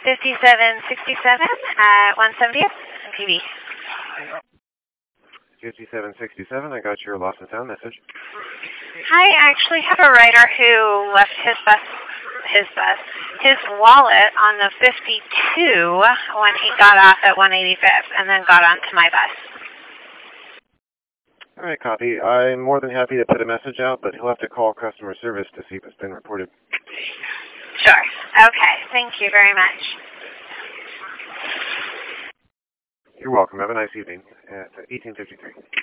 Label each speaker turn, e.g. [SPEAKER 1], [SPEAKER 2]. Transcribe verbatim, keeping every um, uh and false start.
[SPEAKER 1] fifty-seven sixty-seven at one seventieth P B.
[SPEAKER 2] fifty-seven sixty-seven, I got your lost and found message.
[SPEAKER 1] Hi, I actually have a rider who left his bus, his bus, his wallet on the fifty-two when he got off at one eighty-fifth and then got onto my bus.
[SPEAKER 2] All right, copy. I'm more than happy to put a message out, but he'll have to call customer service to see if it's been reported.
[SPEAKER 1] Sure. Okay. Thank you very much.
[SPEAKER 2] You're welcome. Have a nice evening at eighteen fifty-three.